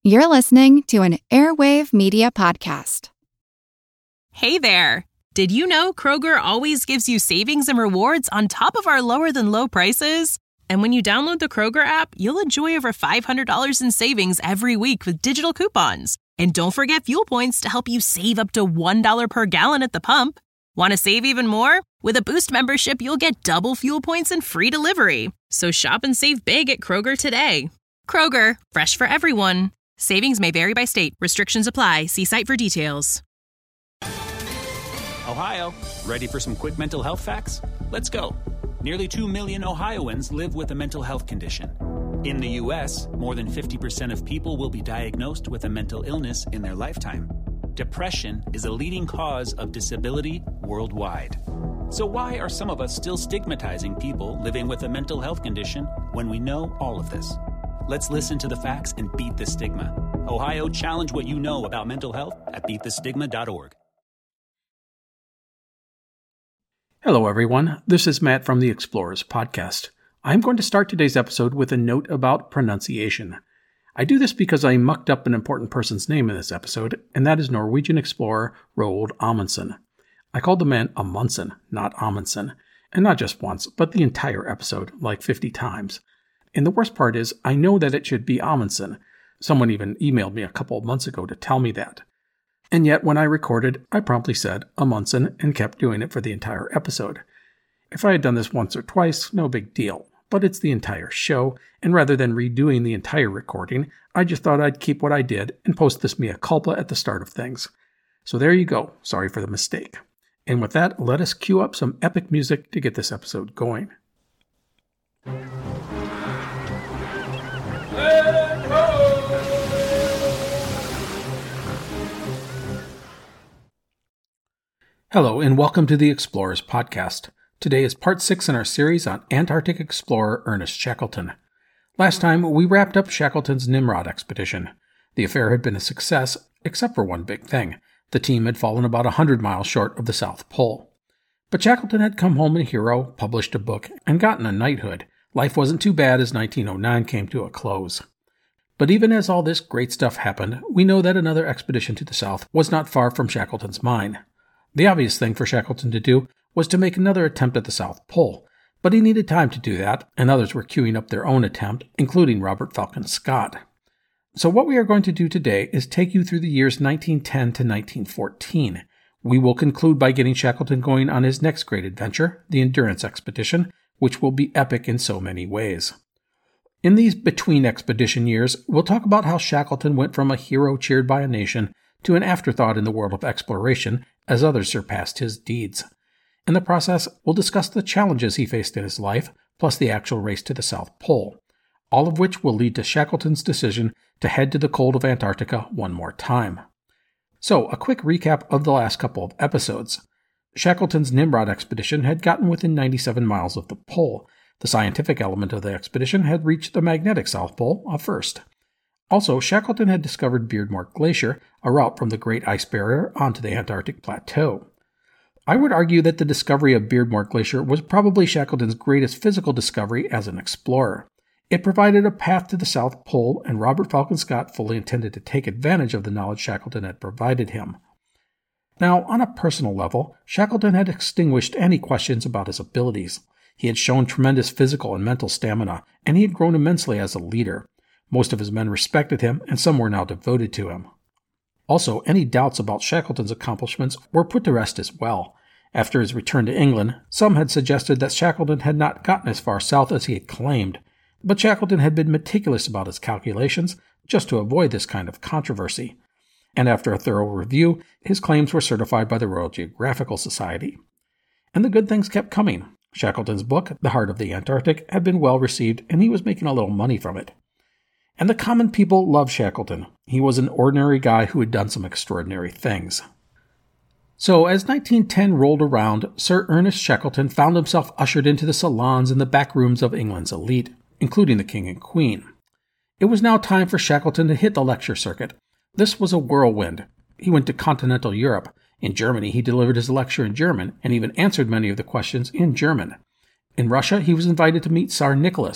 You're listening to an Airwave Media Podcast. Hey there! Did you know Kroger always gives you savings and rewards on top of our lower-than-low prices? And when you download the Kroger app, you'll enjoy over $500 in savings every week with digital coupons. And don't forget fuel points to help you save up to $1 per gallon at the pump. Want to save even more? With a Boost membership, you'll get double fuel points and free delivery. So shop and save big at Kroger today. Kroger, fresh for everyone. Savings may vary by state. Restrictions apply. See site for details. Ohio, ready for some quick mental health facts? Let's go. Nearly 2 million Ohioans live with a mental health condition. In the U.S., more than 50% of people will be diagnosed with a mental illness in their lifetime. Depression is a leading cause of disability worldwide. So why are some of us still stigmatizing people living with a mental health condition when we know all of this? Let's listen to the facts and beat the stigma. Ohio, challenge what you know about mental health at beatthestigma.org. Hello, everyone. This is Matt from the Explorers Podcast. I'm going to start today's episode with a note about pronunciation. I do this because I mucked up an important person's name in this episode, and that is Norwegian explorer Roald Amundsen. I called the man Amundsen, not Amundsen, and not just once, but the entire episode, like 50 times. And the worst part is, I know that it should be Amundsen. Someone even emailed me a couple of months ago to tell me that. And yet, when I recorded, I promptly said Amundsen and kept doing it for the entire episode. If I had done this once or twice, no big deal. But it's the entire show, and rather than redoing the entire recording, I just thought I'd keep what I did and post this mea culpa at the start of things. So there you go. Sorry for the mistake. And with that, let us cue up some epic music to get this episode going. Hello, and welcome to the Explorers Podcast. Today is part 6 in our series on Antarctic explorer Ernest Shackleton. Last time, we wrapped up Shackleton's Nimrod expedition. The affair had been a success, except for one big thing. The team had fallen about 100 miles short of the South Pole. But Shackleton had come home a hero, published a book, and gotten a knighthood. Life wasn't too bad as 1909 came to a close. But even as all this great stuff happened, we know that another expedition to the south was not far from Shackleton's mind. The obvious thing for Shackleton to do was to make another attempt at the South Pole, but he needed time to do that, and others were queuing up their own attempt, including Robert Falcon Scott. So what we are going to do today is take you through the years 1910 to 1914. We will conclude by getting Shackleton going on his next great adventure, the Endurance Expedition, which will be epic in so many ways. In these between-expedition years, we'll talk about how Shackleton went from a hero cheered by a nation to an afterthought in the world of exploration as others surpassed his deeds. In the process, we'll discuss the challenges he faced in his life, plus the actual race to the South Pole, all of which will lead to Shackleton's decision to head to the cold of Antarctica one more time. So, a quick recap of the last couple of episodes. Shackleton's Nimrod expedition had gotten within 97 miles of the pole. The scientific element of the expedition had reached the magnetic South Pole first. Also, Shackleton had discovered Beardmore Glacier, a route from the Great Ice Barrier onto the Antarctic Plateau. I would argue that the discovery of Beardmore Glacier was probably Shackleton's greatest physical discovery as an explorer. It provided a path to the South Pole, and Robert Falcon Scott fully intended to take advantage of the knowledge Shackleton had provided him. Now, on a personal level, Shackleton had extinguished any questions about his abilities. He had shown tremendous physical and mental stamina, and he had grown immensely as a leader. Most of his men respected him, and some were now devoted to him. Also, any doubts about Shackleton's accomplishments were put to rest as well. After his return to England, some had suggested that Shackleton had not gotten as far south as he had claimed, but Shackleton had been meticulous about his calculations just to avoid this kind of controversy. And after a thorough review, his claims were certified by the Royal Geographical Society. And the good things kept coming. Shackleton's book, The Heart of the Antarctic, had been well received, and he was making a little money from it. And the common people loved Shackleton. He was an ordinary guy who had done some extraordinary things. So, as 1910 rolled around, Sir Ernest Shackleton found himself ushered into the salons and the back rooms of England's elite, including the King and Queen. It was now time for Shackleton to hit the lecture circuit. This was a whirlwind. He went to continental Europe. In Germany, he delivered his lecture in German, and even answered many of the questions in German. In Russia, he was invited to meet Tsar Nicholas,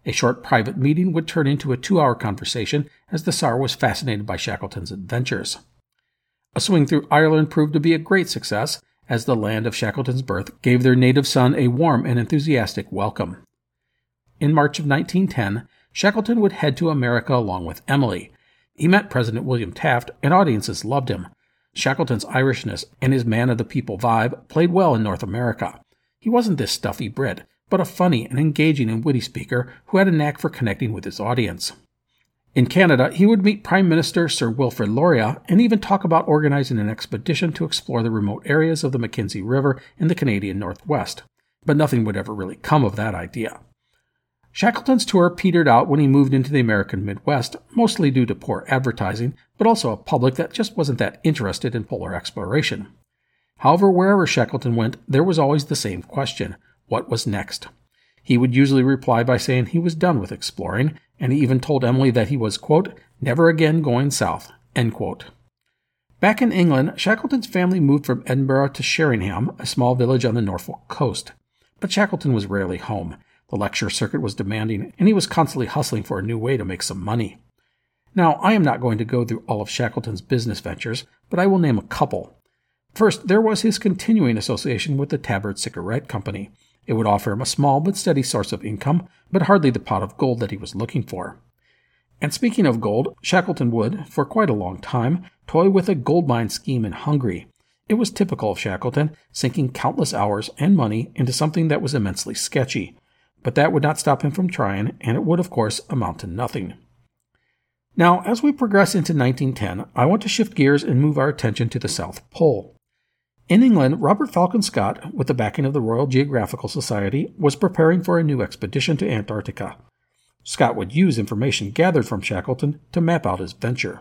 A short private meeting would turn into a 2-hour conversation as the Tsar was fascinated by Shackleton's adventures. A swing through Ireland proved to be a great success, as the land of Shackleton's birth gave their native son a warm and enthusiastic welcome. In March of 1910, Shackleton would head to America along with Emily. He met President William Taft, and audiences loved him. Shackleton's Irishness and his man-of-the-people vibe played well in North America. He wasn't this stuffy Brit, but a funny and engaging and witty speaker who had a knack for connecting with his audience. In Canada, he would meet Prime Minister Sir Wilfrid Laurier and even talk about organizing an expedition to explore the remote areas of the Mackenzie River in the Canadian Northwest. But nothing would ever really come of that idea. Shackleton's tour petered out when he moved into the American Midwest, mostly due to poor advertising, but also a public that just wasn't that interested in polar exploration. However, wherever Shackleton went, there was always the same question: what was next? He would usually reply by saying he was done with exploring, and he even told Emily that he was, quote, never again going south, end quote. Back in England, Shackleton's family moved from Edinburgh to Sheringham, a small village on the Norfolk coast. But Shackleton was rarely home. The lecture circuit was demanding, and he was constantly hustling for a new way to make some money. Now, I am not going to go through all of Shackleton's business ventures, but I will name a couple. First, there was his continuing association with the Tabard Cigarette Company. It would offer him a small but steady source of income, but hardly the pot of gold that he was looking for. And speaking of gold, Shackleton would, for quite a long time, toy with a gold mine scheme in Hungary. It was typical of Shackleton, sinking countless hours and money into something that was immensely sketchy. But that would not stop him from trying, and it would, of course, amount to nothing. Now, as we progress into 1910, I want to shift gears and move our attention to the South Pole. In England, Robert Falcon Scott, with the backing of the Royal Geographical Society, was preparing for a new expedition to Antarctica. Scott would use information gathered from Shackleton to map out his venture.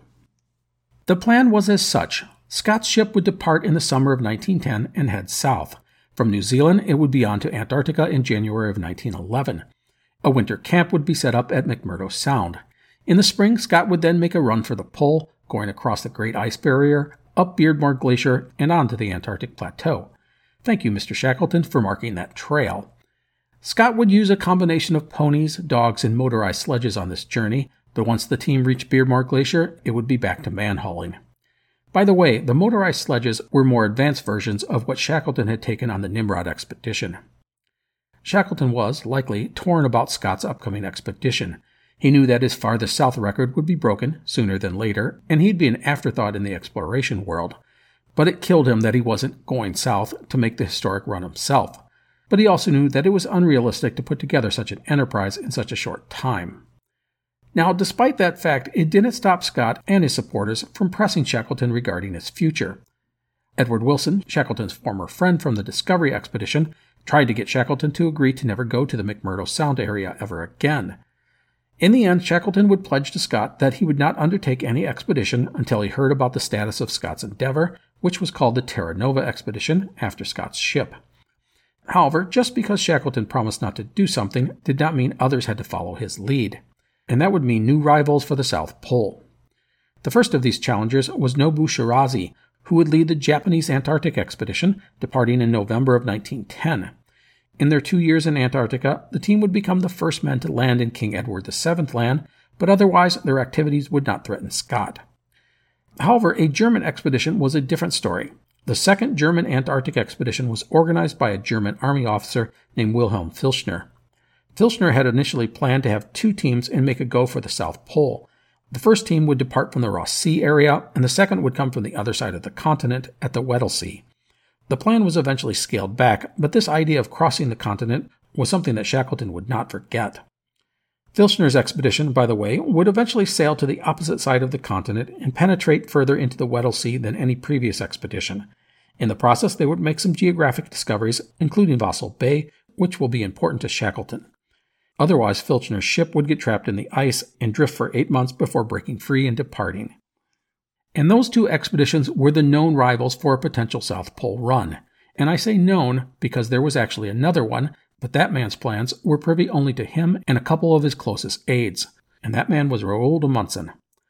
The plan was as such. Scott's ship would depart in the summer of 1910 and head south. From New Zealand, it would be on to Antarctica in January of 1911. A winter camp would be set up at McMurdo Sound. In the spring, Scott would then make a run for the pole, going across the Great Ice Barrier, up Beardmore Glacier, and on to the Antarctic Plateau. Thank you, Mr. Shackleton, for marking that trail. Scott would use a combination of ponies, dogs, and motorized sledges on this journey, but once the team reached Beardmore Glacier, it would be back to man-hauling. By the way, the motorized sledges were more advanced versions of what Shackleton had taken on the Nimrod expedition. Shackleton was, likely, torn about Scott's upcoming expedition. He knew that his farthest south record would be broken sooner than later, and he'd be an afterthought in the exploration world. But it killed him that he wasn't going south to make the historic run himself. But he also knew that it was unrealistic to put together such an enterprise in such a short time. Now, despite that fact, it didn't stop Scott and his supporters from pressing Shackleton regarding his future. Edward Wilson, Shackleton's former friend from the Discovery expedition, tried to get Shackleton to agree to never go to the McMurdo Sound area ever again. In the end, Shackleton would pledge to Scott that he would not undertake any expedition until he heard about the status of Scott's endeavor, which was called the Terra Nova expedition, after Scott's ship. However, just because Shackleton promised not to do something did not mean others had to follow his lead. And that would mean new rivals for the South Pole. The first of these challengers was Nobu Shirazi, who would lead the Japanese Antarctic expedition, departing in November of 1910. In their 2 years in Antarctica, the team would become the first men to land in King Edward VII Land, but otherwise their activities would not threaten Scott. However, a German expedition was a different story. The second German Antarctic expedition was organized by a German army officer named Wilhelm Filchner. Filchner had initially planned to have 2 teams and make a go for the South Pole. The first team would depart from the Ross Sea area, and the second would come from the other side of the continent at the Weddell Sea. The plan was eventually scaled back, but this idea of crossing the continent was something that Shackleton would not forget. Filchner's expedition, by the way, would eventually sail to the opposite side of the continent and penetrate further into the Weddell Sea than any previous expedition. In the process, they would make some geographic discoveries, including Vassal Bay, which will be important to Shackleton. Otherwise, Filchner's ship would get trapped in the ice and drift for 8 months before breaking free and departing. And those 2 expeditions were the known rivals for a potential South Pole run. And I say known because there was actually another one, but that man's plans were privy only to him and a couple of his closest aides. And that man was Roald Amundsen.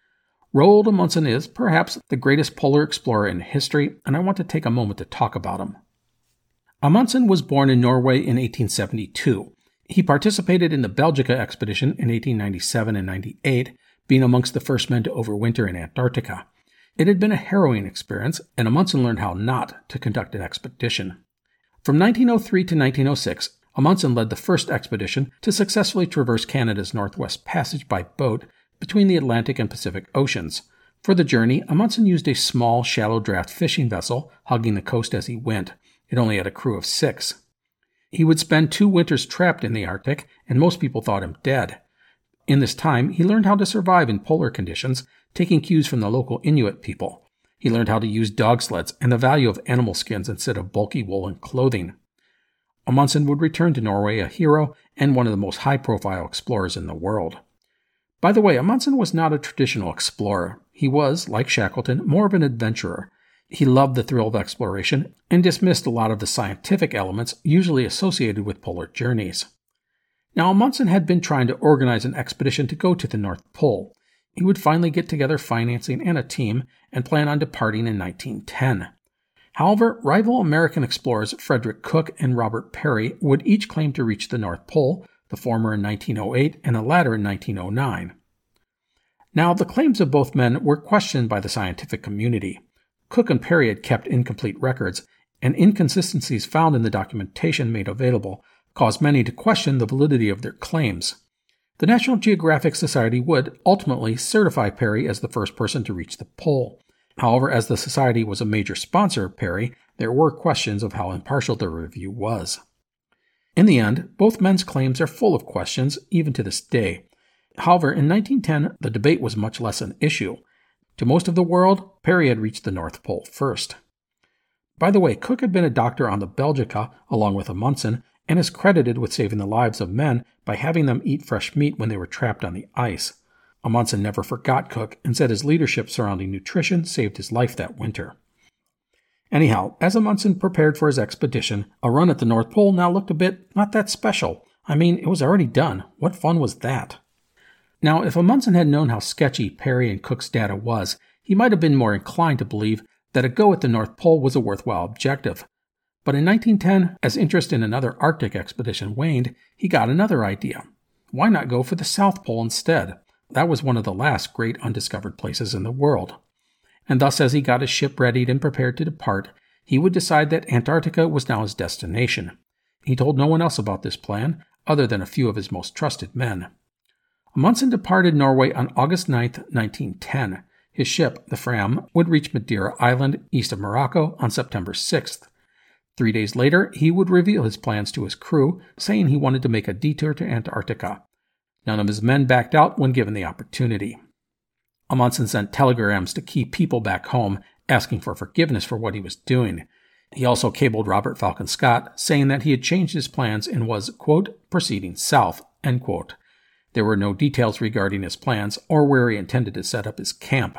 Roald Amundsen is, perhaps, the greatest polar explorer in history, and I want to take a moment to talk about him. Amundsen was born in Norway in 1872. He participated in the Belgica expedition in 1897 and 98, being amongst the first men to overwinter in Antarctica. It had been a harrowing experience, and Amundsen learned how not to conduct an expedition. From 1903 to 1906, Amundsen led the first expedition to successfully traverse Canada's Northwest Passage by boat between the Atlantic and Pacific Oceans. For the journey, Amundsen used a small, shallow draft fishing vessel, hugging the coast as he went. It only had a crew of 6. He would spend 2 winters trapped in the Arctic, and most people thought him dead. In this time, he learned how to survive in polar conditions, taking cues from the local Inuit people. He learned how to use dog sleds and the value of animal skins instead of bulky woolen clothing. Amundsen would return to Norway a hero and one of the most high-profile explorers in the world. By the way, Amundsen was not a traditional explorer. He was, like Shackleton, more of an adventurer. He loved the thrill of exploration and dismissed a lot of the scientific elements usually associated with polar journeys. Now, Amundsen had been trying to organize an expedition to go to the North Pole. He would finally get together financing and a team and plan on departing in 1910. However, rival American explorers Frederick Cook and Robert Peary would each claim to reach the North Pole, the former in 1908 and the latter in 1909. Now, the claims of both men were questioned by the scientific community. Cook and Peary had kept incomplete records, and inconsistencies found in the documentation made available caused many to question the validity of their claims. The National Geographic Society would ultimately certify Peary as the first person to reach the pole. However, as the Society was a major sponsor of Peary, there were questions of how impartial the review was. In the end, both men's claims are full of questions, even to this day. However, in 1910, the debate was much less an issue. To most of the world, Peary had reached the North Pole first. By the way, Cook had been a doctor on the Belgica, along with Amundsen, and is credited with saving the lives of men by having them eat fresh meat when they were trapped on the ice. Amundsen never forgot Cook and said his leadership surrounding nutrition saved his life that winter. Anyhow, as Amundsen prepared for his expedition, a run at the North Pole now looked a bit not that special. I mean, it was already done. What fun was that? Now, if Amundsen had known how sketchy Peary and Cook's data was, he might have been more inclined to believe that a go at the North Pole was a worthwhile objective. But in 1910, as interest in another Arctic expedition waned, he got another idea. Why not go for the South Pole instead? That was one of the last great undiscovered places in the world. And thus, as he got his ship readied and prepared to depart, he would decide that Antarctica was now his destination. He told no one else about this plan, other than a few of his most trusted men. Amundsen departed Norway on August 9, 1910. His ship, the Fram, would reach Madeira Island, east of Morocco, on September 6th. 3 days later, he would reveal his plans to his crew, saying he wanted to make a detour to Antarctica. None of his men backed out when given the opportunity. Amundsen sent telegrams to key people back home, asking for forgiveness for what he was doing. He also cabled Robert Falcon Scott, saying that he had changed his plans and was, quote, proceeding south, end quote. There were no details regarding his plans or where he intended to set up his camp.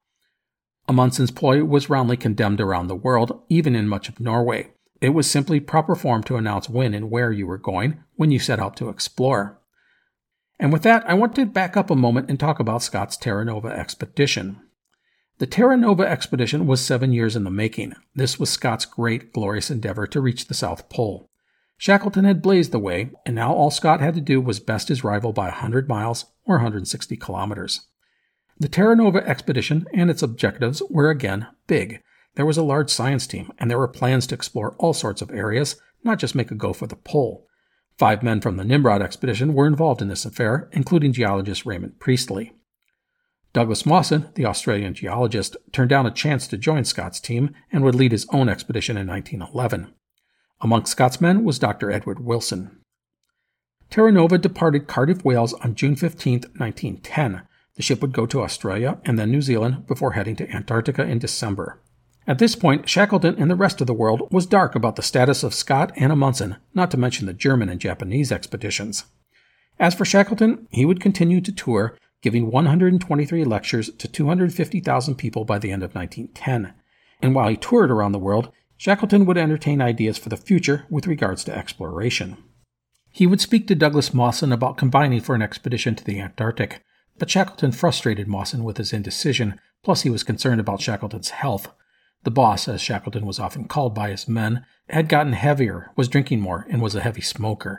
Amundsen's ploy was roundly condemned around the world, even in much of Norway. It was simply proper form to announce when and where you were going when you set out to explore. And with that, I want to back up a moment and talk about Scott's Terra Nova expedition. The Terra Nova expedition was 7 years in the making. This was Scott's great, glorious endeavor to reach the South Pole. Shackleton had blazed the way, and now all Scott had to do was best his rival by 100 miles or 160 kilometers. The Terra Nova expedition and its objectives were again big. There was a large science team, and there were plans to explore all sorts of areas, not just make a go for the pole. 5 men from the Nimrod expedition were involved in this affair, including geologist Raymond Priestley. Douglas Mawson, the Australian geologist, turned down a chance to join Scott's team and would lead his own expedition in 1911. Among Scott's men was Dr. Edward Wilson. Terra Nova departed Cardiff, Wales on June 15, 1910. The ship would go to Australia and then New Zealand before heading to Antarctica in December. At this point, Shackleton and the rest of the world was dark about the status of Scott and Amundsen, not to mention the German and Japanese expeditions. As for Shackleton, he would continue to tour, giving 123 lectures to 250,000 people by the end of 1910. And while he toured around the world, Shackleton would entertain ideas for the future with regards to exploration. He would speak to Douglas Mawson about combining for an expedition to the Antarctic, but Shackleton frustrated Mawson with his indecision, plus he was concerned about Shackleton's health. The boss, as Shackleton was often called by his men, had gotten heavier, was drinking more, and was a heavy smoker.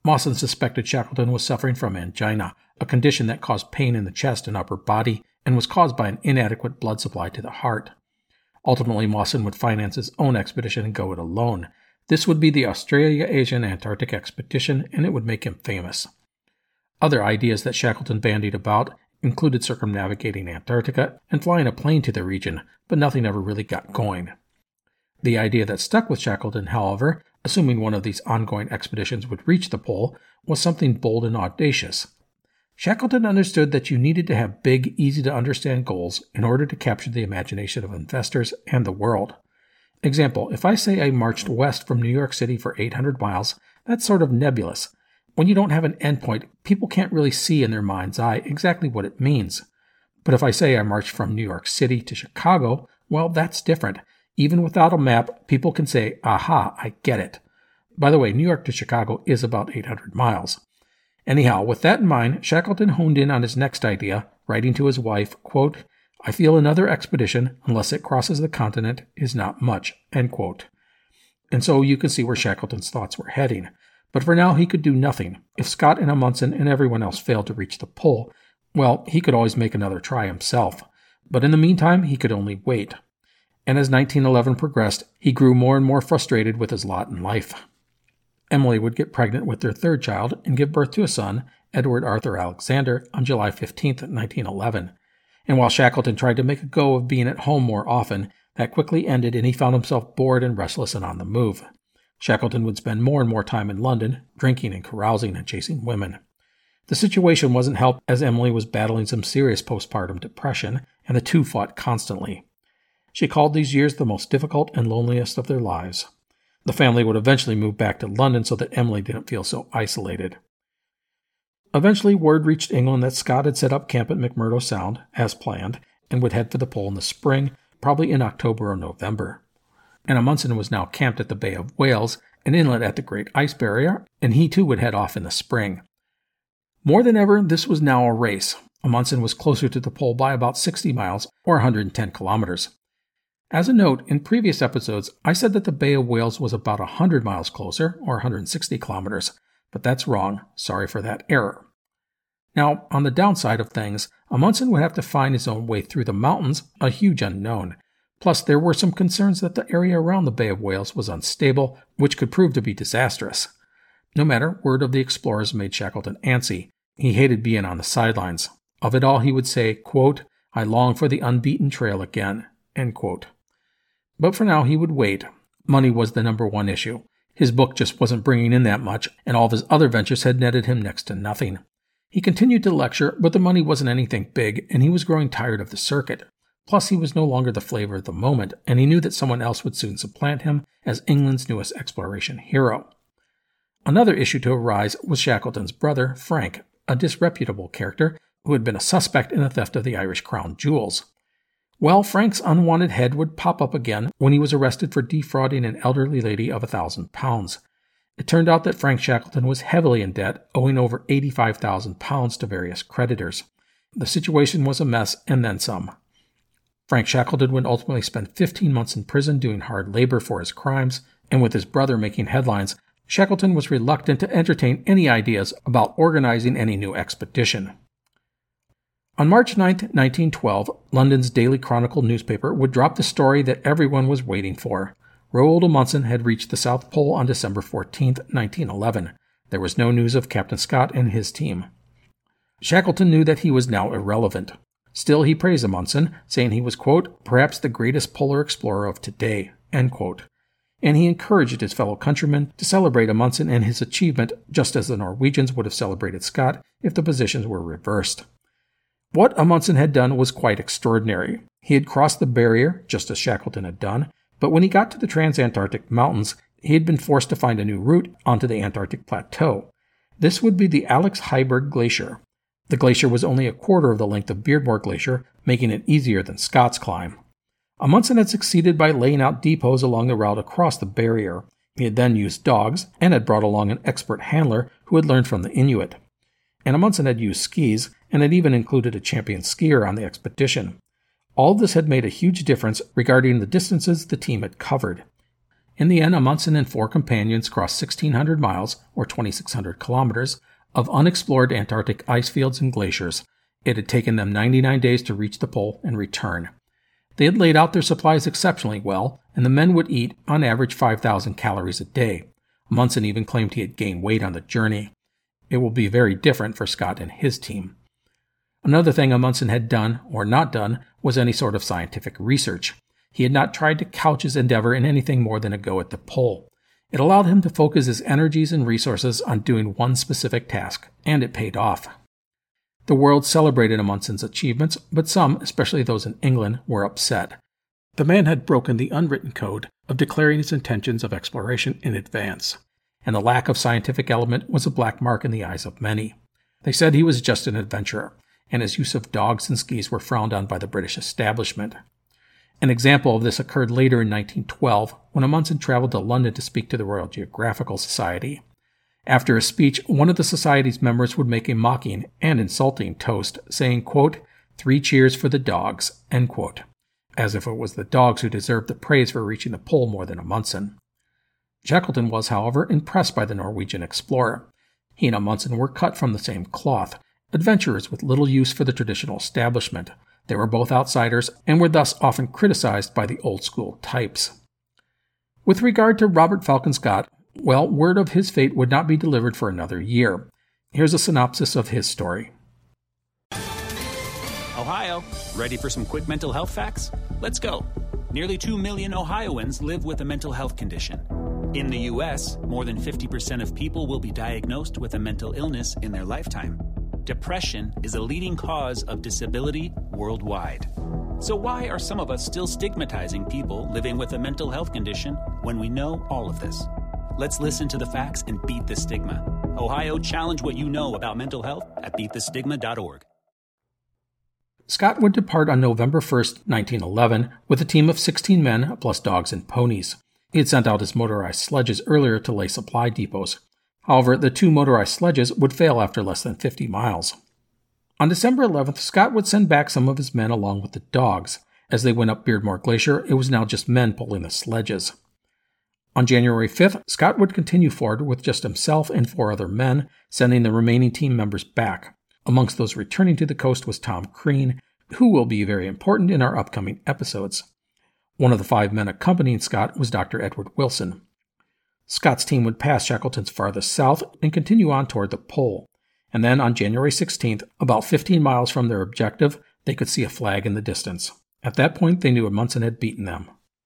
Mawson suspected Shackleton was suffering from angina, a condition that caused pain in the chest and upper body and was caused by an inadequate blood supply to the heart. Ultimately, Mawson would finance his own expedition and go it alone. This would be the Australia-Asian Antarctic Expedition, and it would make him famous. Other ideas that Shackleton bandied about included circumnavigating Antarctica and flying a plane to the region, but nothing ever really got going. The idea that stuck with Shackleton, however, assuming one of these ongoing expeditions would reach the pole, was something bold and audacious. Shackleton understood that you needed to have big, easy-to-understand goals in order to capture the imagination of investors and the world. Example, if I say I marched west from New York City for 800 miles, that's sort of nebulous. When you don't have an endpoint, people can't really see in their mind's eye exactly what it means. But if I say I marched from New York City to Chicago, well, that's different. Even without a map, people can say, aha, I get it. By the way, New York to Chicago is about 800 miles. Anyhow, with that in mind, Shackleton honed in on his next idea, writing to his wife, quote, I feel another expedition, unless it crosses the continent, is not much, end quote. And so you can see where Shackleton's thoughts were heading. But for now, he could do nothing. If Scott and Amundsen and everyone else failed to reach the pole, well, he could always make another try himself. But in the meantime, he could only wait. And as 1911 progressed, he grew more and more frustrated with his lot in life. Emily would get pregnant with their third child and give birth to a son, Edward Arthur Alexander, on July 15, 1911. And while Shackleton tried to make a go of being at home more often, that quickly ended and he found himself bored and restless and on the move. Shackleton would spend more and more time in London, drinking and carousing and chasing women. The situation wasn't helped as Emily was battling some serious postpartum depression, and the two fought constantly. She called these years the most difficult and loneliest of their lives. The family would eventually move back to London so that Emily didn't feel so isolated. Eventually, word reached England that Scott had set up camp at McMurdo Sound, as planned, and would head for the pole in the spring, probably in October or November. And Amundsen was now camped at the Bay of Whales, an inlet at the Great Ice Barrier, and he too would head off in the spring. More than ever, this was now a race. Amundsen was closer to the pole by about 60 miles, or 110 kilometers. As a note, in previous episodes, I said that the Bay of Whales was about 100 miles closer, or 160 kilometers, but that's wrong. Sorry for that error. Now, on the downside of things, Amundsen would have to find his own way through the mountains, a huge unknown. Plus, there were some concerns that the area around the Bay of Whales was unstable, which could prove to be disastrous. No matter, word of the explorers made Shackleton antsy. He hated being on the sidelines. Of it all, he would say, quote, I long for the unbeaten trail again, end quote. But for now, he would wait. Money was the number one issue. His book just wasn't bringing in that much, and all of his other ventures had netted him next to nothing. He continued to lecture, but the money wasn't anything big, and he was growing tired of the circuit. Plus, he was no longer the flavor of the moment, and he knew that someone else would soon supplant him as England's newest exploration hero. Another issue to arise was Shackleton's brother, Frank, a disreputable character who had been a suspect in the theft of the Irish crown jewels. Well, Frank's unwanted head would pop up again when he was arrested for defrauding an elderly lady of £1,000. It turned out that Frank Shackleton was heavily in debt, owing over £85,000 to various creditors. The situation was a mess, and then some. Frank Shackleton would ultimately spend 15 months in prison doing hard labor for his crimes, and with his brother making headlines, Shackleton was reluctant to entertain any ideas about organizing any new expedition. On March 9, 1912, London's Daily Chronicle newspaper would drop the story that everyone was waiting for. Roald Amundsen had reached the South Pole on December 14, 1911. There was no news of Captain Scott and his team. Shackleton knew that he was now irrelevant. Still, he praised Amundsen, saying he was, quote, perhaps the greatest polar explorer of today, end quote. And he encouraged his fellow countrymen to celebrate Amundsen and his achievement just as the Norwegians would have celebrated Scott if the positions were reversed. What Amundsen had done was quite extraordinary. He had crossed the barrier, just as Shackleton had done, but when he got to the Transantarctic Mountains, he had been forced to find a new route onto the Antarctic Plateau. This would be the Alex Heiberg Glacier. The glacier was only a quarter of the length of Beardmore Glacier, making it easier than Scott's climb. Amundsen had succeeded by laying out depots along the route across the barrier. He had then used dogs, and had brought along an expert handler who had learned from the Inuit. And Amundsen had used skis, and had even included a champion skier on the expedition. All of this had made a huge difference regarding the distances the team had covered. In the end, Amundsen and 4 companions crossed 1,600 miles, or 2,600 kilometers, of unexplored Antarctic ice fields and glaciers. It had taken them 99 days to reach the pole and return. They had laid out their supplies exceptionally well, and the men would eat, on average, 5,000 calories a day. Amundsen even claimed he had gained weight on the journey. It will be very different for Scott and his team. Another thing Amundsen had done, or not done, was any sort of scientific research. He had not tried to couch his endeavor in anything more than a go at the pole. It allowed him to focus his energies and resources on doing one specific task, and it paid off. The world celebrated Amundsen's achievements, but some, especially those in England, were upset. The man had broken the unwritten code of declaring his intentions of exploration in advance, and the lack of scientific element was a black mark in the eyes of many. They said he was just an adventurer, and his use of dogs and skis were frowned on by the British establishment. An example of this occurred later in 1912, when Amundsen traveled to London to speak to the Royal Geographical Society. After a speech, one of the Society's members would make a mocking and insulting toast, saying, quote, 3 cheers for the dogs, end quote, as if it was the dogs who deserved the praise for reaching the pole more than Amundsen. Shackleton was, however, impressed by the Norwegian explorer. He and Amundsen were cut from the same cloth, adventurers with little use for the traditional establishment. They were both outsiders and were thus often criticized by the old-school types. With regard to Robert Falcon Scott, well, word of his fate would not be delivered for another year. Here's a synopsis of his story. Ohio, ready for some quick mental health facts? Let's go. Nearly 2 million Ohioans live with a mental health condition. In the U.S., more than 50% of people will be diagnosed with a mental illness in their lifetime. Depression is a leading cause of disability worldwide. So why are some of us still stigmatizing people living with a mental health condition when we know all of this? Let's listen to the facts and beat the stigma. Ohio, challenge what you know about mental health at beatthestigma.org. Scott would depart on November 1st, 1911, with a team of 16 men plus dogs and ponies. He had sent out his motorized sledges earlier to lay supply depots. However, the 2 motorized sledges would fail after less than 50 miles. On December 11th, Scott would send back some of his men along with the dogs. As they went up Beardmore Glacier, it was now just men pulling the sledges. On January 5th, Scott would continue forward with just himself and 4 other men, sending the remaining team members back. Amongst those returning to the coast was Tom Crean, who will be very important in our upcoming episodes. One of the 5 men accompanying Scott was Dr. Edward Wilson. Scott's team would pass Shackleton's farthest south and continue on toward the pole. And then on January 16th, about 15 miles from their objective, they could see a flag in the distance. At that point, they knew Amundsen had beaten them.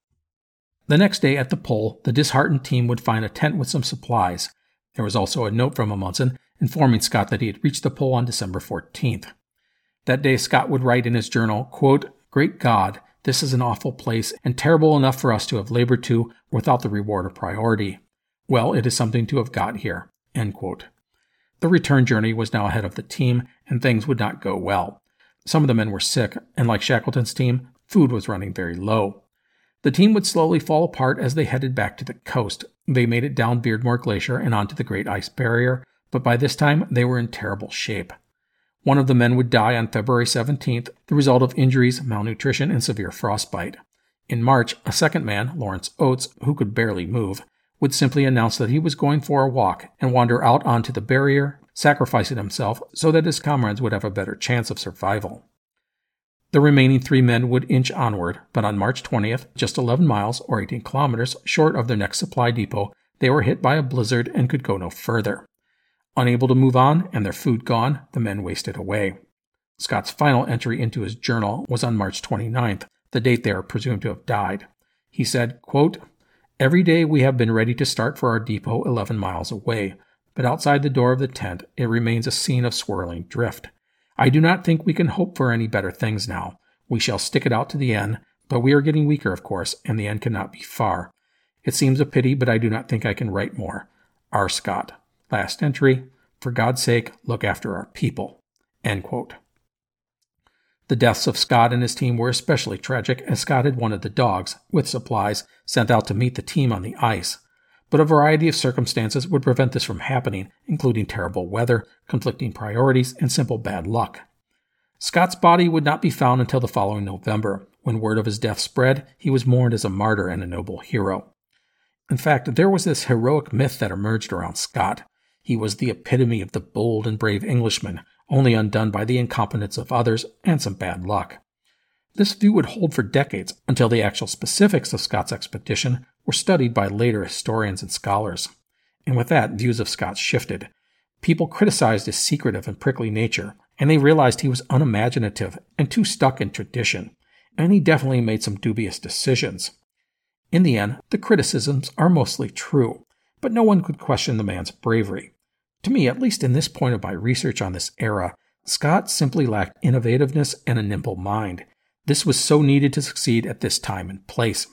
The next day at the pole, the disheartened team would find a tent with some supplies. There was also a note from Amundsen informing Scott that he had reached the pole on December 14th. That day, Scott would write in his journal, quote, "Great God, this is an awful place and terrible enough for us to have labored to without the reward of priority. Well, it is something to have got here," end quote. The return journey was now ahead of the team, and things would not go well. Some of the men were sick, and like Shackleton's team, food was running very low. The team would slowly fall apart as they headed back to the coast. They made it down Beardmore Glacier and onto the Great Ice Barrier, but by this time they were in terrible shape. One of the men would die on February 17th, the result of injuries, malnutrition, and severe frostbite. In March, a second man, Lawrence Oates, who could barely move, would simply announce that he was going for a walk and wander out onto the barrier, sacrificing himself so that his comrades would have a better chance of survival. The remaining 3 men would inch onward, but on March 20th, just 11 miles or 18 kilometers short of their next supply depot, they were hit by a blizzard and could go no further. Unable to move on and their food gone, the men wasted away. Scott's final entry into his journal was on March 29th, the date they are presumed to have died. He said, quote, "Every day we have been ready to start for our depot 11 miles away, but outside the door of the tent it remains a scene of swirling drift. I do not think we can hope for any better things now. We shall stick it out to the end, but we are getting weaker, of course, and the end cannot be far. It seems a pity, but I do not think I can write more. R. Scott. Last entry, for God's sake, look after our people." End quote. The deaths of Scott and his team were especially tragic, as Scott had wanted the dogs, with supplies, sent out to meet the team on the ice. But a variety of circumstances would prevent this from happening, including terrible weather, conflicting priorities, and simple bad luck. Scott's body would not be found until the following November. When word of his death spread, he was mourned as a martyr and a noble hero. In fact, there was this heroic myth that emerged around Scott. He was the epitome of the bold and brave Englishman, only undone by the incompetence of others and some bad luck. This view would hold for decades until the actual specifics of Scott's expedition were studied by later historians and scholars. And with that, views of Scott shifted. People criticized his secretive and prickly nature, and they realized he was unimaginative and too stuck in tradition, and he definitely made some dubious decisions. In the end, the criticisms are mostly true, but no one could question the man's bravery. To me, at least in this point of my research on this era, Scott simply lacked innovativeness and a nimble mind. This was so needed to succeed at this time and place.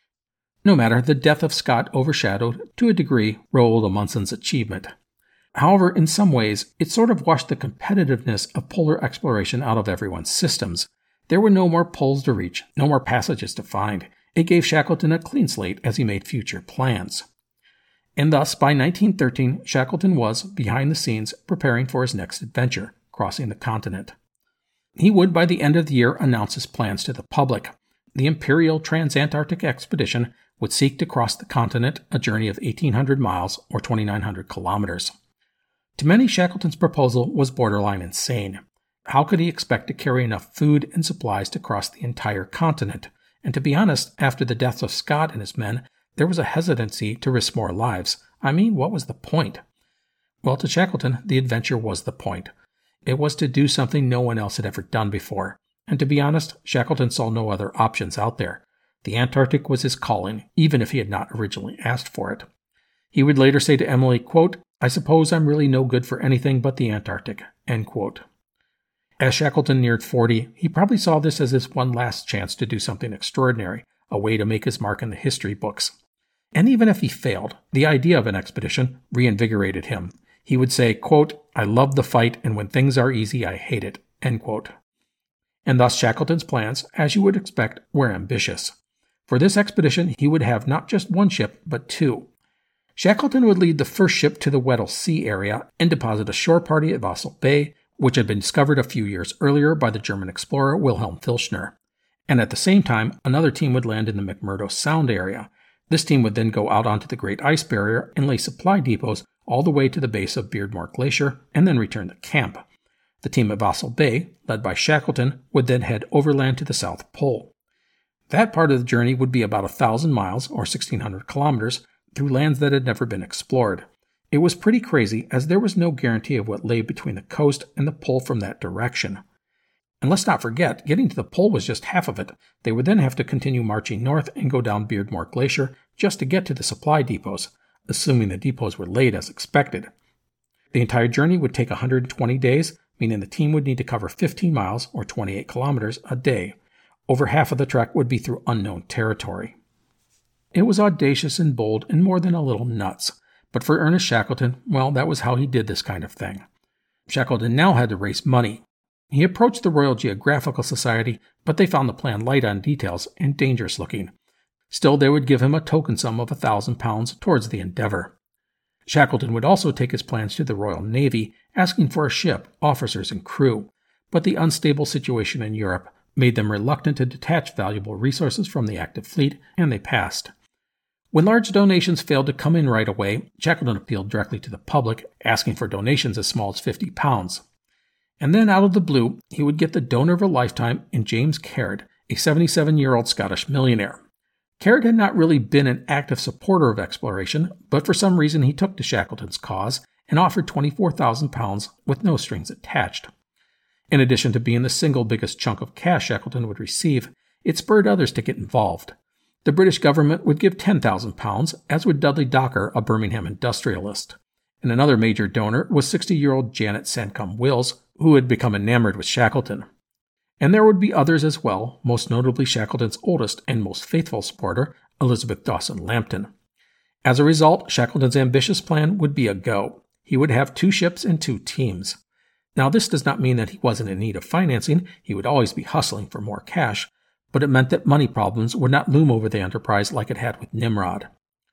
No matter, the death of Scott overshadowed, to a degree, Roald Amundson's achievement. However, in some ways, it sort of washed the competitiveness of polar exploration out of everyone's systems. There were no more poles to reach, no more passages to find. It gave Shackleton a clean slate as he made future plans. And thus, by 1913, Shackleton was, behind the scenes, preparing for his next adventure, crossing the continent. He would, by the end of the year, announce his plans to the public. The Imperial Transantarctic Expedition would seek to cross the continent, a journey of 1,800 miles or 2,900 kilometers. To many, Shackleton's proposal was borderline insane. How could he expect to carry enough food and supplies to cross the entire continent? And to be honest, after the deaths of Scott and his men, there was a hesitancy to risk more lives. I mean, what was the point? Well, to Shackleton, the adventure was the point. It was to do something no one else had ever done before. And to be honest, Shackleton saw no other options out there. The Antarctic was his calling, even if he had not originally asked for it. He would later say to Emily, quote, "I suppose I'm really no good for anything but the Antarctic," end quote. As Shackleton neared 40, he probably saw this as his one last chance to do something extraordinary, a way to make his mark in the history books. And even if he failed, the idea of an expedition reinvigorated him. He would say, quote, "I love the fight, and when things are easy, I hate it," end quote. And thus Shackleton's plans, as you would expect, were ambitious. For this expedition, he would have not just one ship, but two. Shackleton would lead the first ship to the Weddell Sea area and deposit a shore party at Vahsel Bay, which had been discovered a few years earlier by the German explorer Wilhelm Filchner. And at the same time, another team would land in the McMurdo Sound area. This team would then go out onto the Great Ice Barrier and lay supply depots all the way to the base of Beardmore Glacier and then return to camp. The team at Vahsel Bay, led by Shackleton, would then head overland to the South Pole. That part of the journey would be about 1,000 miles or 1,600 kilometers through lands that had never been explored. It was pretty crazy, as there was no guarantee of what lay between the coast and the pole from that direction. And let's not forget, getting to the pole was just half of it. They would then have to continue marching north and go down Beardmore Glacier just to get to the supply depots, assuming the depots were laid as expected. The entire journey would take 120 days, meaning the team would need to cover 15 miles or 28 kilometers a day. Over half of the trek would be through unknown territory. It was audacious and bold and more than a little nuts. But for Ernest Shackleton, well, that was how he did this kind of thing. Shackleton now had to raise money. He approached the Royal Geographical Society, but they found the plan light on details and dangerous looking. Still, they would give him a token sum of £1,000 towards the endeavor. Shackleton would also take his plans to the Royal Navy, asking for a ship, officers, and crew. But the unstable situation in Europe made them reluctant to detach valuable resources from the active fleet, and they passed. When large donations failed to come in right away, Shackleton appealed directly to the public, asking for donations as small as £50. And then, out of the blue, he would get the donor of a lifetime in James Caird, a 77-year-old Scottish millionaire. Caird had not really been an active supporter of exploration, but for some reason he took to Shackleton's cause and offered £24,000 with no strings attached. In addition to being the single biggest chunk of cash Shackleton would receive, it spurred others to get involved. The British government would give £10,000, as would Dudley Docker, a Birmingham industrialist. And another major donor was 60-year-old Janet Sancombe Wills, who had become enamored with Shackleton. And there would be others as well, most notably Shackleton's oldest and most faithful supporter, Elizabeth Dawson Lambton. As a result, Shackleton's ambitious plan would be a go. He would have 2 ships and 2 teams. Now, this does not mean that he wasn't in need of financing. He would always be hustling for more cash, but it meant that money problems would not loom over the enterprise like it had with Nimrod.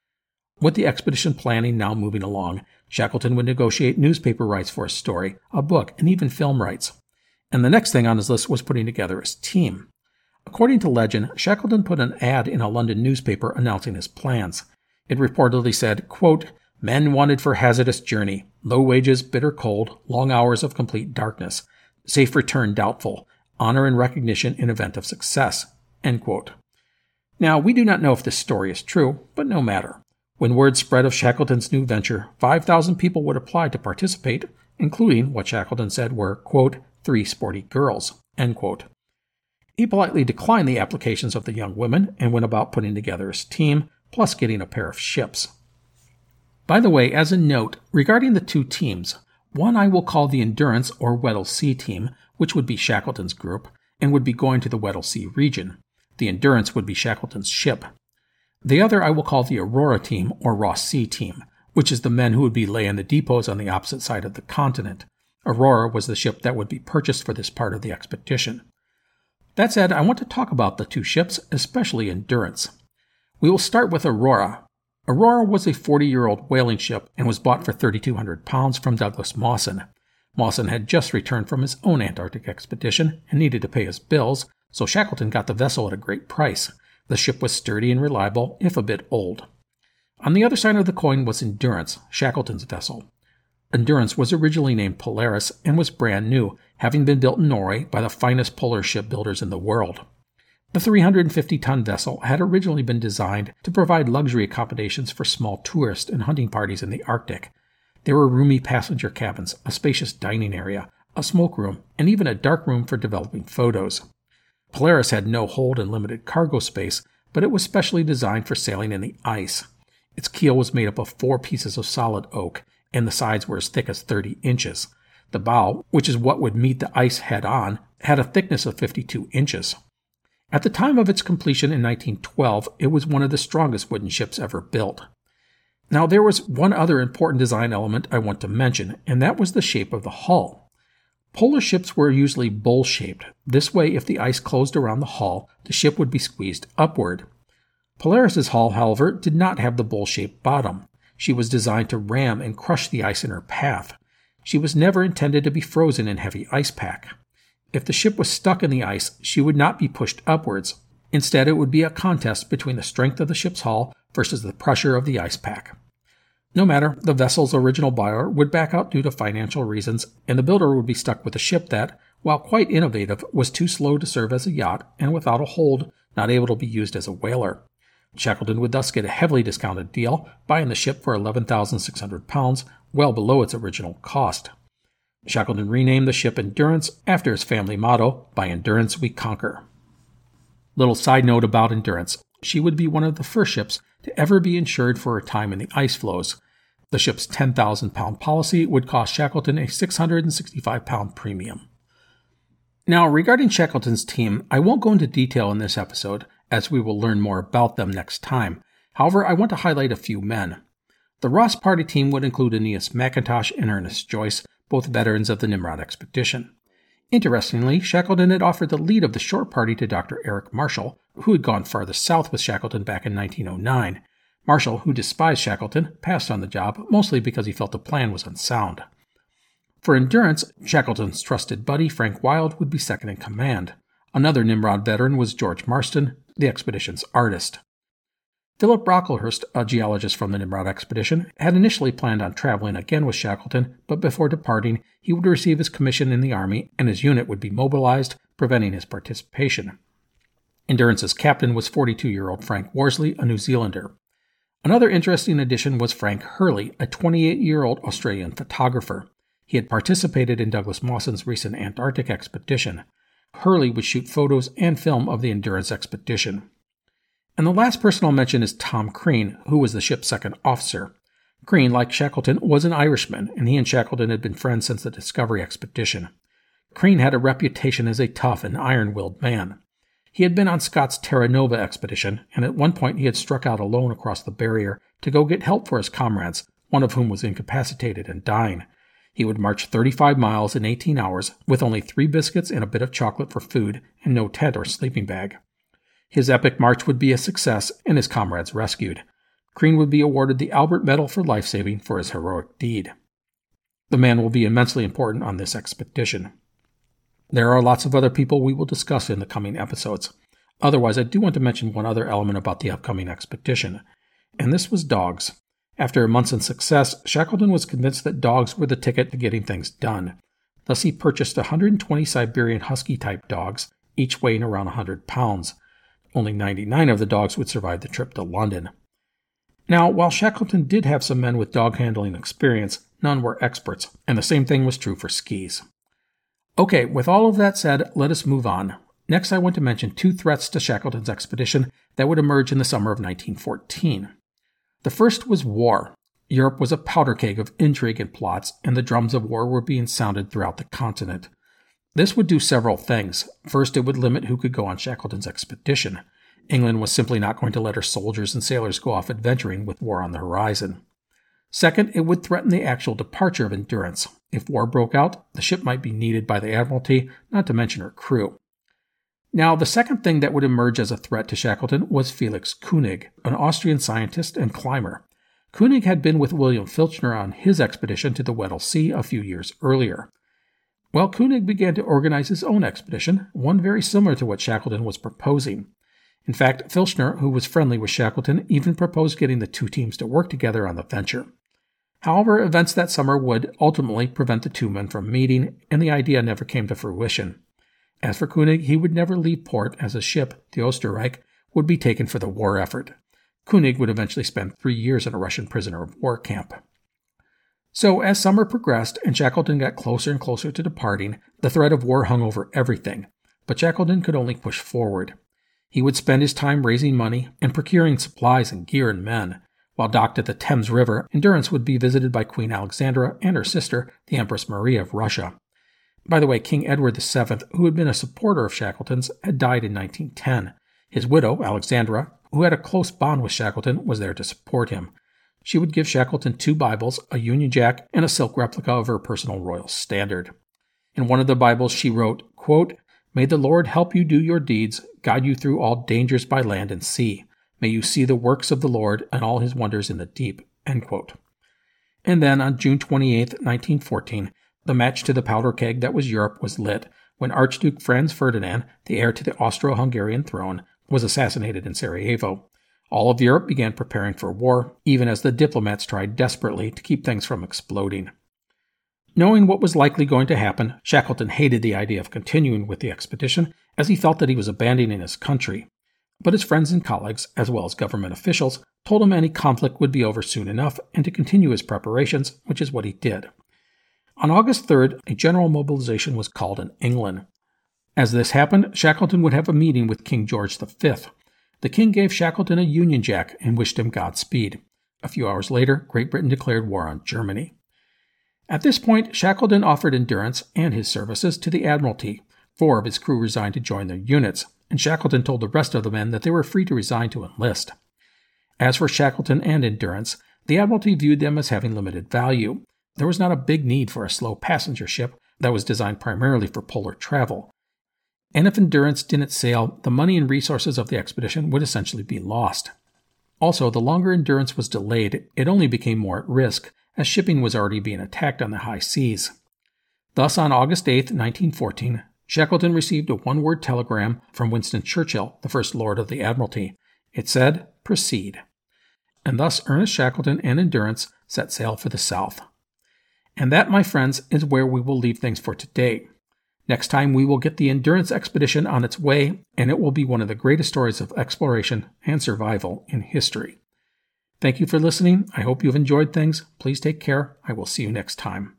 With the expedition planning now moving along, Shackleton would negotiate newspaper rights for a story, a book, and even film rights. And the next thing on his list was putting together his team. According to legend, Shackleton put an ad in a London newspaper announcing his plans. It reportedly said, quote, "Men wanted for hazardous journey, low wages, bitter cold, long hours of complete darkness, safe return doubtful, honor and recognition in event of success," end quote. Now, we do not know if this story is true, but no matter. When word spread of Shackleton's new venture, 5,000 people would apply to participate, including what Shackleton said were, quote, 3 sporty girls, end quote. He politely declined the applications of the young women and went about putting together his team, plus getting a pair of ships. By the way, as a note, regarding the 2 teams, one I will call the Endurance or Weddell Sea team, which would be Shackleton's group, and would be going to the Weddell Sea region. The Endurance would be Shackleton's ship. The other I will call the Aurora team or Ross Sea team, which is the men who would be laying the depots on the opposite side of the continent. Aurora was the ship that would be purchased for this part of the expedition. That said, I want to talk about the 2 ships, especially Endurance. We will start with Aurora. Aurora was a 40-year-old whaling ship and was bought for 3,200 pounds from Douglas Mawson. Mawson had just returned from his own Antarctic expedition and needed to pay his bills, so Shackleton got the vessel at a great price. The ship was sturdy and reliable, if a bit old. On the other side of the coin was Endurance, Shackleton's vessel. Endurance was originally named Polaris and was brand new, having been built in Norway by the finest polar ship builders in the world. The 350-ton vessel had originally been designed to provide luxury accommodations for small tourist and hunting parties in the Arctic. There were roomy passenger cabins, a spacious dining area, a smoke room, and even a dark room for developing photos. Polaris had no hold and limited cargo space, but it was specially designed for sailing in the ice. Its keel was made up of 4 pieces of solid oak, and the sides were as thick as 30 inches. The bow, which is what would meet the ice head-on, had a thickness of 52 inches. At the time of its completion in 1912, it was one of the strongest wooden ships ever built. Now, there was one other important design element I want to mention, and that was the shape of the hull. Polar ships were usually bowl-shaped. This way, if the ice closed around the hull, the ship would be squeezed upward. Polaris's hull, however, did not have the bowl-shaped bottom. She was designed to ram and crush the ice in her path. She was never intended to be frozen in heavy ice pack. If the ship was stuck in the ice, she would not be pushed upwards. Instead, it would be a contest between the strength of the ship's hull versus the pressure of the ice pack. No matter, the vessel's original buyer would back out due to financial reasons, and the builder would be stuck with a ship that, while quite innovative, was too slow to serve as a yacht and without a hold, not able to be used as a whaler. Shackleton would thus get a heavily discounted deal, buying the ship for 11,600 pounds, well below its original cost. Shackleton renamed the ship Endurance after his family motto, "By endurance we conquer." Little side note about Endurance. She would be one of the first ships to ever be insured for a time in the ice floes. The ship's 10,000-pound policy would cost Shackleton a 665-pound premium. Now, regarding Shackleton's team, I won't go into detail in this episode, as we will learn more about them next time. However, I want to highlight a few men. The Ross Party team would include Aeneas McIntosh and Ernest Joyce, both veterans of the Nimrod expedition. Interestingly, Shackleton had offered the lead of the shore party to Dr. Eric Marshall, who had gone farthest south with Shackleton back in 1909. Marshall, who despised Shackleton, passed on the job, mostly because he felt the plan was unsound. For Endurance, Shackleton's trusted buddy, Frank Wild, would be second in command. Another Nimrod veteran was George Marston, the expedition's artist. Philip Brocklehurst, a geologist from the Nimrod expedition, had initially planned on traveling again with Shackleton, but before departing, he would receive his commission in the Army and his unit would be mobilized, preventing his participation. Endurance's captain was 42-year-old Frank Worsley, a New Zealander. Another interesting addition was Frank Hurley, a 28-year-old Australian photographer. He had participated in Douglas Mawson's recent Antarctic expedition. Hurley would shoot photos and film of the Endurance expedition. And the last person I'll mention is Tom Crean, who was the ship's second officer. Crean, like Shackleton, was an Irishman, and he and Shackleton had been friends since the Discovery expedition. Crean had a reputation as a tough and iron-willed man. He had been on Scott's Terra Nova expedition, and at one point he had struck out alone across the barrier to go get help for his comrades, one of whom was incapacitated and dying. He would march 35 miles in 18 hours with only 3 biscuits and a bit of chocolate for food and no tent or sleeping bag. His epic march would be a success and his comrades rescued. Crean would be awarded the Albert Medal for life-saving for his heroic deed. The man will be immensely important on this expedition. There are lots of other people we will discuss in the coming episodes. Otherwise, I do want to mention one other element about the upcoming expedition. and this was dogs. After months in success, Shackleton was convinced that dogs were the ticket to getting things done. Thus he purchased 120 Siberian Husky-type dogs, each weighing around 100 pounds. Only 99 of the dogs would survive the trip to London. Now, while Shackleton did have some men with dog handling experience, none were experts, and the same thing was true for skis. Okay, with all of that said, let us move on. Next, I want to mention two threats to Shackleton's expedition that would emerge in the summer of 1914. The first was war. Europe was a powder keg of intrigue and plots, and the drums of war were being sounded throughout the continent. This would do several things. First, it would limit who could go on Shackleton's expedition. England was simply not going to let her soldiers and sailors go off adventuring with war on the horizon. Second, it would threaten the actual departure of Endurance. If war broke out, the ship might be needed by the Admiralty, not to mention her crew. Now, the second thing that would emerge as a threat to Shackleton was Felix Koenig, an Austrian scientist and climber. Koenig had been with William Filchner on his expedition to the Weddell Sea a few years earlier. Well, Koenig began to organize his own expedition, one very similar to what Shackleton was proposing. In fact, Filchner, who was friendly with Shackleton, even proposed getting the two teams to work together on the venture. However, events that summer would ultimately prevent the two men from meeting, and the idea never came to fruition. As for Koenig, he would never leave port, as his ship, the Österreich, would be taken for the war effort. Koenig would eventually spend 3 years in a Russian prisoner of war camp. So, as summer progressed and Shackleton got closer and closer to departing, the threat of war hung over everything. But Shackleton could only push forward. He would spend his time raising money and procuring supplies and gear and men. While docked at the Thames River, Endurance would be visited by Queen Alexandra and her sister, the Empress Maria of Russia. By the way, King Edward VII, who had been a supporter of Shackleton's, had died in 1910. His widow, Alexandra, who had a close bond with Shackleton, was there to support him. She would give Shackleton 2 Bibles, a Union Jack, and a silk replica of her personal royal standard. In one of the Bibles she wrote, quote, "May the Lord help you do your deeds, guide you through all dangers by land and sea. May you see the works of the Lord and all his wonders in the deep." End quote. And then on June 28, 1914, the match to the powder keg that was Europe was lit when Archduke Franz Ferdinand, the heir to the Austro-Hungarian throne, was assassinated in Sarajevo. All of Europe began preparing for war, even as the diplomats tried desperately to keep things from exploding. Knowing what was likely going to happen, Shackleton hated the idea of continuing with the expedition, as he felt that he was abandoning his country. But his friends and colleagues, as well as government officials, told him any conflict would be over soon enough and to continue his preparations, which is what he did. On August 3rd, a general mobilization was called in England. As this happened, Shackleton would have a meeting with King George V. The king gave Shackleton a Union Jack and wished him Godspeed. A few hours later, Great Britain declared war on Germany. At this point, Shackleton offered Endurance and his services to the Admiralty. 4 of his crew resigned to join their units, and Shackleton told the rest of the men that they were free to resign to enlist. As for Shackleton and Endurance, the Admiralty viewed them as having limited value. There was not a big need for a slow passenger ship that was designed primarily for polar travel. And if Endurance didn't sail, the money and resources of the expedition would essentially be lost. Also, the longer Endurance was delayed, it only became more at risk, as shipping was already being attacked on the high seas. Thus, on August 8, 1914, Shackleton received a one-word telegram from Winston Churchill, the First Lord of the Admiralty. It said, "Proceed." And thus Ernest Shackleton and Endurance set sail for the south. And that, my friends, is where we will leave things for today. Next time, we will get the Endurance expedition on its way, and it will be one of the greatest stories of exploration and survival in history. Thank you for listening. I hope you've enjoyed things. Please take care. I will see you next time.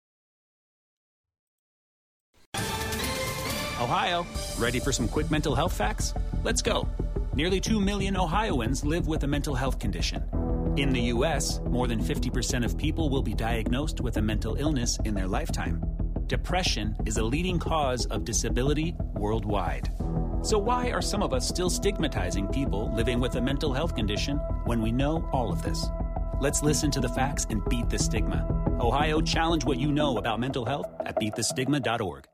Ohio, ready for some quick mental health facts? Let's go. Nearly 2 million Ohioans live with a mental health condition. In the U.S., more than 50% of people will be diagnosed with a mental illness in their lifetime. Depression is a leading cause of disability worldwide. So why are some of us still stigmatizing people living with a mental health condition when we know all of this? Let's listen to the facts and beat the stigma. Ohio, challenge what you know about mental health at beatthestigma.org.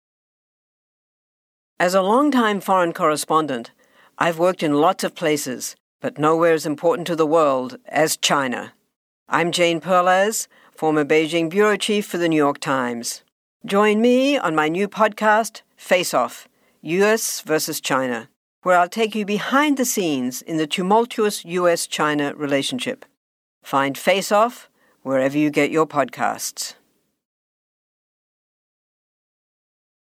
As a longtime foreign correspondent, I've worked in lots of places, but nowhere as important to the world as China. I'm Jane Perlez, former Beijing bureau chief for the New York Times. Join me on my new podcast, Face Off, U.S. versus China, where I'll take you behind the scenes in the tumultuous U.S.-China relationship. Find Face Off wherever you get your podcasts.